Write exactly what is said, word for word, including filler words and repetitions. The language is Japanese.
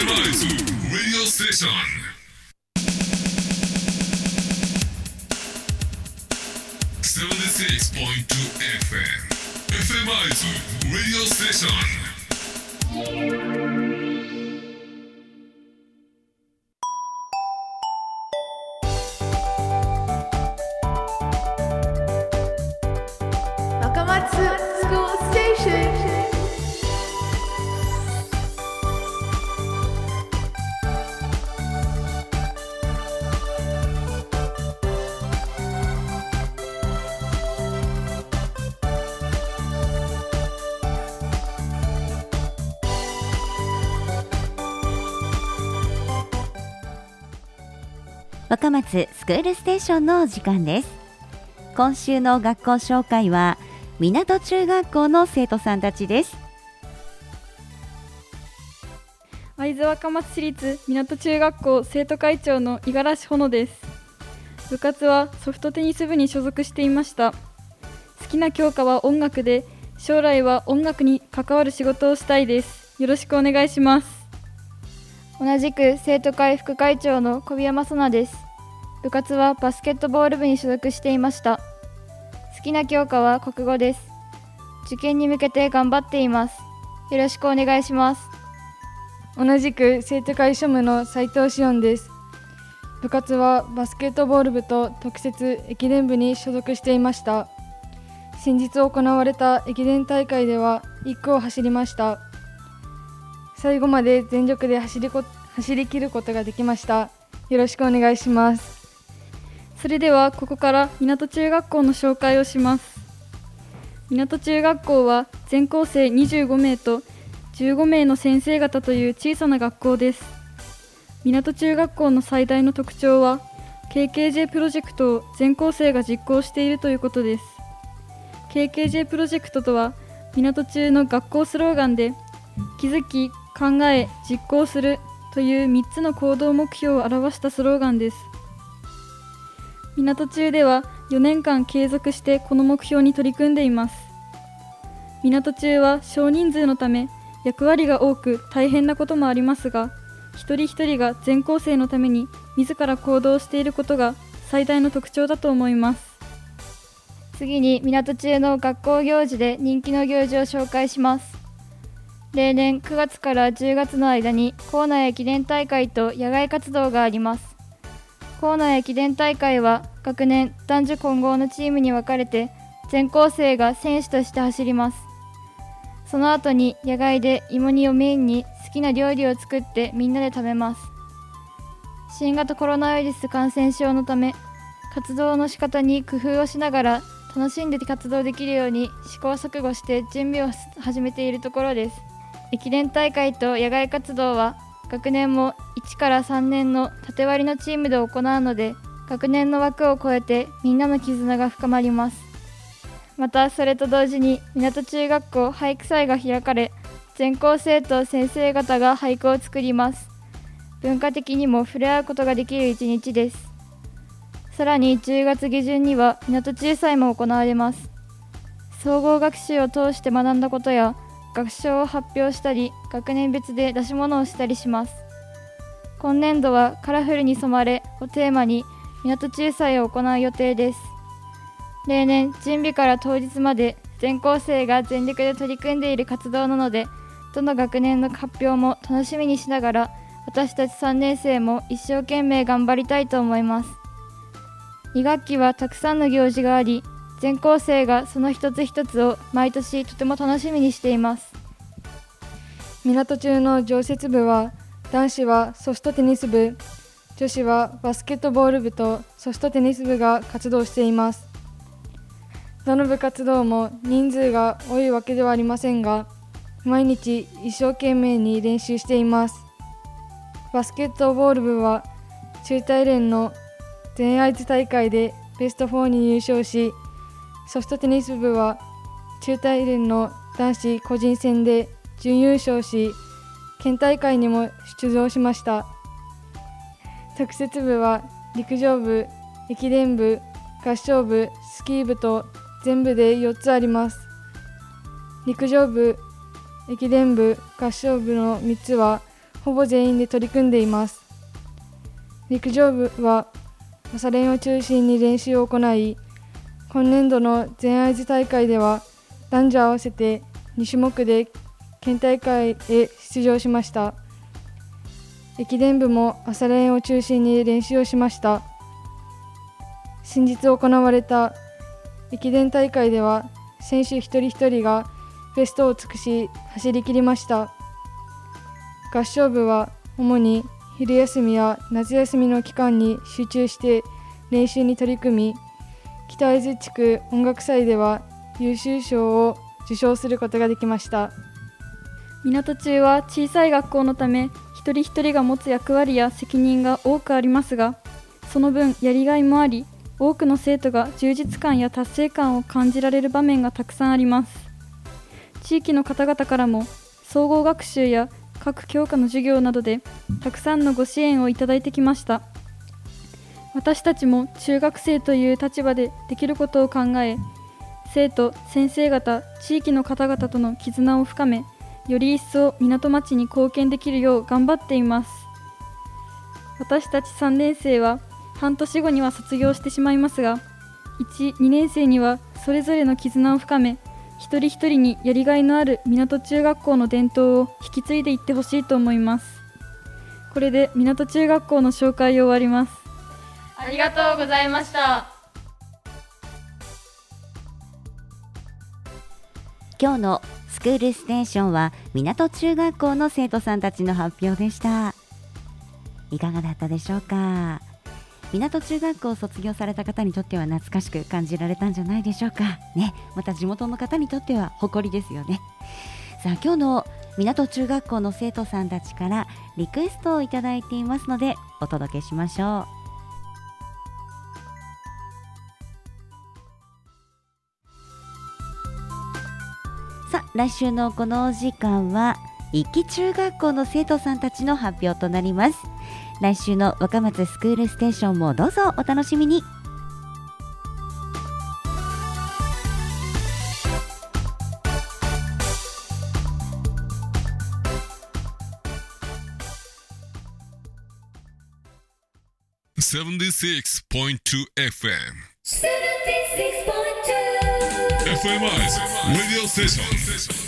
エムアイズ Radio Station セブンティシックスポイントツー エフエム エフエムアイズ Radio Station。 若松スクールステーション。 若松スクールステーションのお時間です。今週の学校紹介は港中学校の生徒さんたちです。 会津若松市立港中学校生徒会長の五十嵐ほのです。部活はソフトテニス部に所属していました。好きな教科は音楽で、将来は音楽に関わる仕事をしたいです。よろしくお願いします。 同じく生徒会副会長の小宮山さなです。部活はバスケットボール部に所属していました。好きな教科は国語です。受験に向けて頑張っています。よろしくお願いします。 同じく生徒会庶務の斉藤志音です。部活はバスケットボール部と特設駅伝部に所属していました。先日行われた駅伝大会ではいっ区を走りました。最後まで全力で走りこ、走り切ることができました。よろしくお願いします。 それではここから港中学校の紹介をします。港中学校は全校生にじゅうごめいとじゅうごめいの先生方という小さな学校です。港中学校の最大の特徴は ケーケージェー プロジェクトを全校生が実行しているということです。 ケーケージェー プロジェクトとは港中の学校スローガンで、気づき、考え、実行するというみっつの行動目標を表したスローガンです。港中ではよねんかん継続してこの目標に取り組んでいます。港中は少人数のため役割が多く大変なこともありますが、一人一人が全校生のために自ら行動していることが最大の特徴だと思います。 次に港中の学校行事で人気の行事を紹介します。例年くがつからじゅうがつの間に校内駅伝大会と野外活動があります。校内駅伝大会は学年男女混合のチームに分かれて全校生が選手として走ります。その後に野外で芋煮をメインに好きな料理を作ってみんなで食べます。新型コロナウイルス感染症のため活動の仕方に工夫をしながら楽しんで活動できるように試行錯誤して準備を始めているところです。駅伝大会と野外活動は学年もいちからさんねんの縦割りのチームで行うので、学年の枠を超えてみんなの絆が深まります。またそれと同時に港中学校俳句祭が開かれ、全校生と先生方が俳句を作ります。文化的にも触れ合うことができる一日です。さらにじゅうがつげじゅんには港中祭も行われます。総合学習を通して学んだことや学賞を発表したり、学年別で出し物をしたりします。今年度はカラフルに染まれをテーマに港中祭を行う予定です。例年準備から当日まで全校生が全力で取り組んでいる活動なので、どの学年の発表も楽しみにしながら、私たちさんねん生も一生懸命頑張りたいと思います。に学期はたくさんの行事があり、全校生がその一つ一つを毎年とても楽しみにしています。 港中の常設部は男子はソフトテニス部、女子はバスケットボール部とソフトテニス部が活動しています。どの部活動も人数が多いわけではありませんが、毎日一生懸命に練習しています。バスケットボール部は中大連の全愛知大会でベストよんに入賞し、ソフトテニス部は中大連の男子個人戦で準優勝し、県大会にも出場しました。特設部は陸上部、駅伝部、合唱部、スキー部と全部でよっつあります。陸上部、駅伝部、合唱部のみっつはほぼ全員で取り組んでいます。陸上部は朝練を中心に練習を行い、今年度の全愛知大会では男女合わせてに種目で県大会へ出場しました。駅伝部も朝練を中心に練習をしました。先日行われた駅伝大会では選手一人一人がベストを尽くし走り切りました。合唱部は主に昼休みや夏休みの期間に集中して練習に取り組み、北会津地区音楽祭では優秀賞を受賞することができました。 港中は小さい学校のため、一人一人が持つ役割や責任が多くありますが、その分やりがいもあり、多くの生徒が充実感や達成感を感じられる場面がたくさんあります。地域の方々からも総合学習や各教科の授業などでたくさんのご支援をいただいてきました。私たちも中学生という立場でできることを考え、生徒、先生方、地域の方々との絆を深め、より一層港町に貢献できるよう頑張っています。私たちさんねん生は半年後には卒業してしまいますが、いち、にねん生にはそれぞれの絆を深め、一人一人にやりがいのある港中学校の伝統を引き継いでいってほしいと思います。これで港中学校の紹介を終わります。 ありがとうございました。 今日のスクールステーションは港中学校の生徒さんたちの発表でした。いかがだったでしょうか。港中学校を卒業された方にとっては懐かしく感じられたんじゃないでしょうかね。また地元の方にとっては誇りですよね。さあ、今日の港中学校の生徒さんたちからリクエストをいただいていますのでお届けしましょう。さあ、来週のこのお時間は一木中学校の生徒さんたちの発表となります。来週の若松スクールステーションもどうぞお楽しみに。 セブンティシックスポイントツー エフエムセブンティシックスポイントツーエフエム アイズ Radio Station